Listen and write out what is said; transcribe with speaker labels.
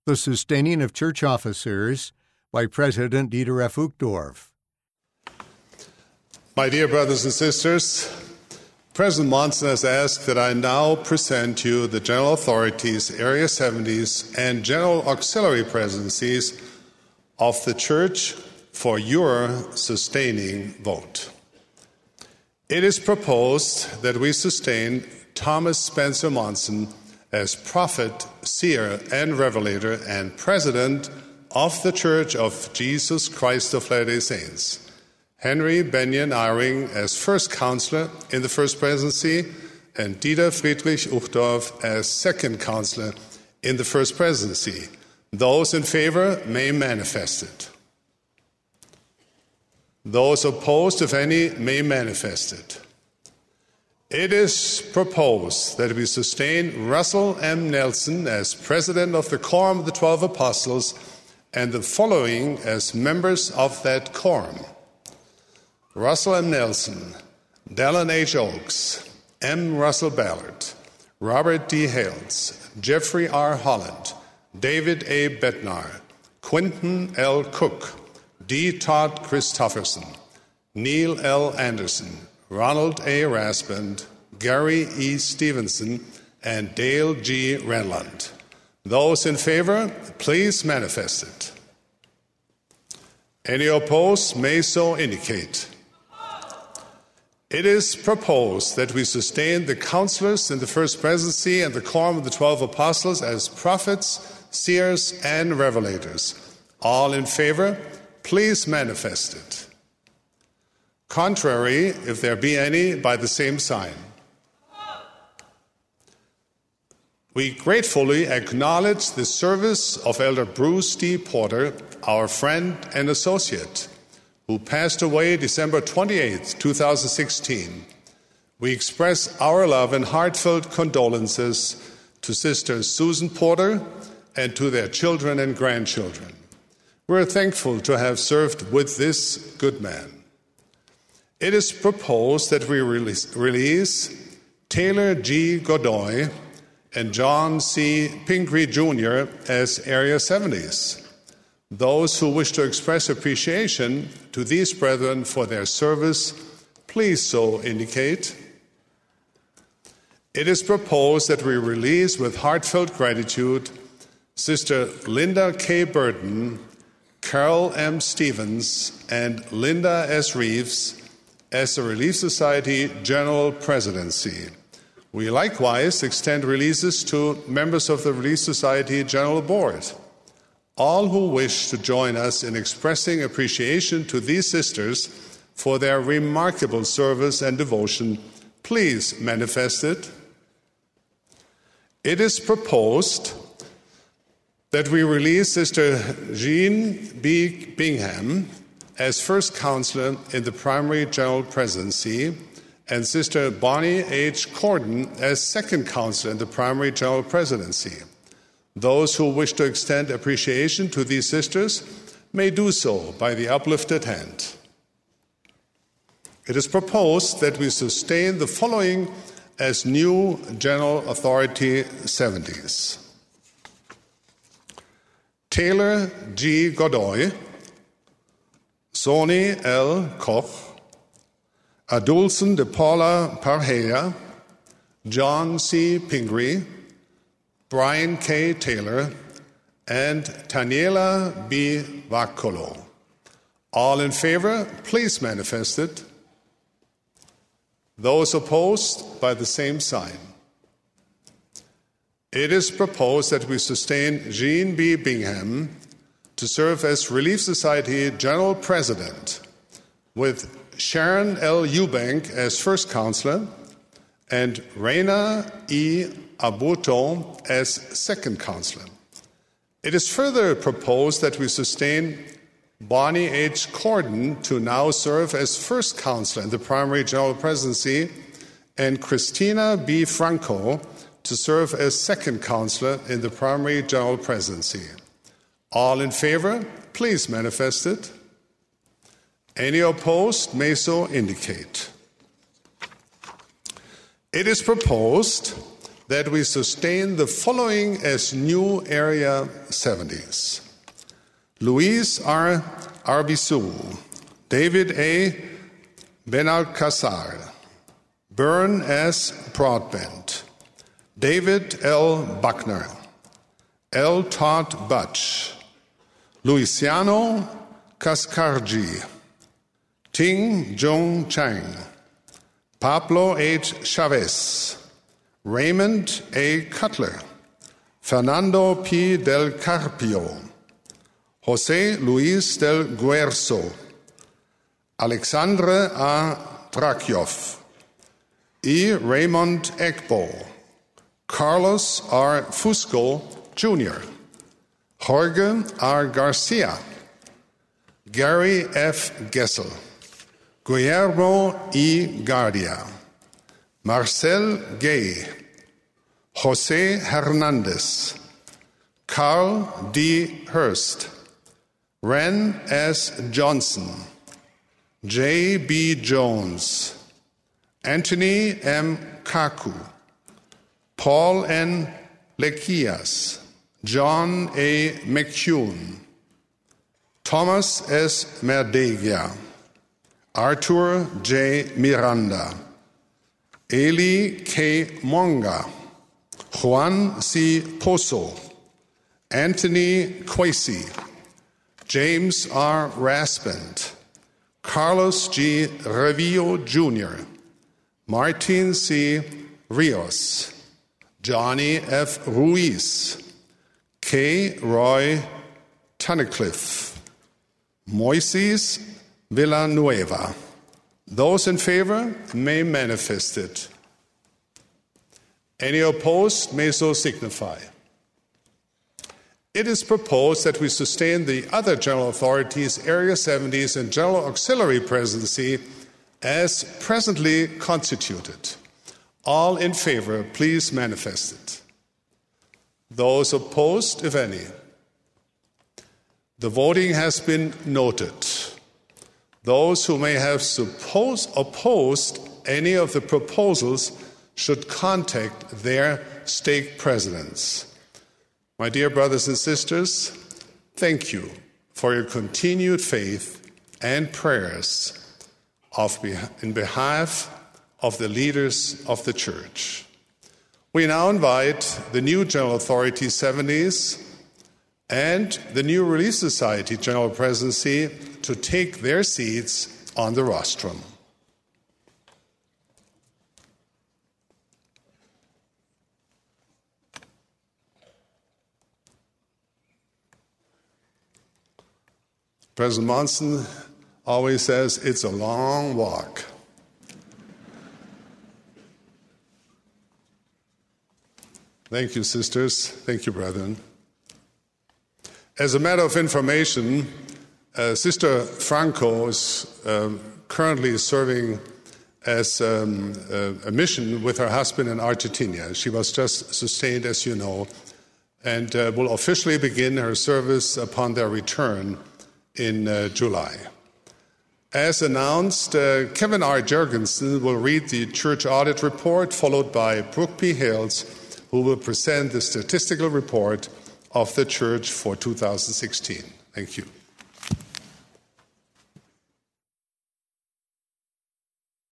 Speaker 1: The Sustaining of Church Officers by President Dieter F. Uchtdorf.
Speaker 2: My dear brothers and sisters, President Monson has asked that I now present you the general authorities, Area 70s, and general auxiliary presidencies of the Church for your sustaining vote. It is proposed that we sustain Thomas Spencer Monson as prophet, seer, and revelator, and president of the Church of Jesus Christ of Latter-day Saints. Henry Benyon Eyring as first counselor in the first presidency, and Dieter Friedrich Uchtdorf as second counselor in the first presidency. Those in favor may manifest it. Those opposed, if any, may manifest it. It is proposed that we sustain Russell M. Nelson as president of the Quorum of the 12 Apostles and the following as members of that quorum: Russell M. Nelson, Dallin H. Oaks, M. Russell Ballard, Robert D. Hales, Jeffrey R. Holland, David A. Bednar, Quinton L. Cook, D. Todd Christofferson, Neil L. Anderson, Ronald A. Raspand, Gary E. Stevenson, and Dale G. Renlund. Those in favor, please manifest it. Any opposed may so indicate. It is proposed that we sustain the counselors in the first presidency and the quorum of the 12 apostles as prophets, seers, and revelators. All in favor, please manifest it. Contrary, if there be any, by the same sign. We gratefully acknowledge the service of Elder Bruce D. Porter, our friend and associate, who passed away December 28, 2016. We express our love and heartfelt condolences to Sister Susan Porter and to their children and grandchildren. We're thankful to have served with this good man. It is proposed that we release Taylor G. Godoy and John C. Pingree Jr. as Area 70s. Those who wish to express appreciation to these brethren for their service, please so indicate. It is proposed that we release with heartfelt gratitude Sister Linda K. Burton, Carol M. Stevens, and Linda S. Reeves as the Relief Society General Presidency. We likewise extend releases to members of the Relief Society General Board. All who wish to join us in expressing appreciation to these sisters for their remarkable service and devotion, please manifest it. It is proposed that we release Sister Jean B. Bingham as first counselor in the primary general presidency, and Sister Bonnie H. Corden as second counselor in the primary general presidency. Those who wish to extend appreciation to these sisters may do so by the uplifted hand. It is proposed that we sustain the following as new General Authority 70s: Taylor G. Godoy, Sony L. Koch, Adulson de Paula Parheya, John C. Pingree, Brian K. Taylor, and Taniela B. Vaccolo. All in favor, please manifest it. Those opposed, by the same sign. It is proposed that we sustain Jean B. Bingham to serve as Relief Society General President, with Sharon L. Eubank as first counselor and Reina E. Abuto as second counselor. It is further proposed that we sustain Bonnie H. Corden to now serve as first counselor in the primary general presidency, and Christina B. Franco to serve as second counselor in the primary general presidency. All in favor, please manifest it. Any opposed may so indicate. It is proposed that we sustain the following as new Area 70s. Luis R. Arbizu, David A. Benalcazar, Bern S. Broadbent, David L. Buckner, L. Todd Butch, Luciano Cascargi, Ting Jong Chang, Pablo H. Chavez, Raymond A. Cutler, Fernando P. del Carpio, José Luis del Guerzo, Alexandre A. Drakyov, E. Raymond Egbo, Carlos R. Fusco, Jr., Jorge R. Garcia, Gary F. Gessel, Guillermo E. Guardia, Marcel Gay, José Hernandez, Carl D. Hurst, Ren S. Johnson, J. B. Jones, Anthony M. Kaku, Paul N. Lequias, John A. McCune, Thomas S. Merdegia, Arthur J. Miranda, Eli K. Monga, Juan C. Pozo, Anthony Quasi, James R. Raspent, Carlos G. Revillo Jr., Martin C. Rios, Johnny F. Ruiz, K. Roy Tunnicliffe, Moises Villanueva. Those in favor may manifest it. Any opposed may so signify. It is proposed that we sustain the other general authorities, Area 70s, and General Auxiliary Presidency as presently constituted. All in favor, please manifest it. Those opposed, if any. The voting has been noted. Those who may have opposed any of the proposals should contact their stake presidents. My dear brothers and sisters, thank you for your continued faith and prayers in behalf of the leaders of the Church. We now invite the new General Authority 70s and the new Relief Society General Presidency to take their seats on the rostrum. President Monson always says it's a long walk. Thank you, sisters. Thank you, brethren. As a matter of information, Sister Franco is currently serving as a mission with her husband in Argentina. She was just sustained, as you know, and will officially begin her service upon their return in July. As announced, Kevin R. Jurgensen will read the church audit report, followed by Brooke P. Hales, who will present the statistical report of the church for 2016. Thank you.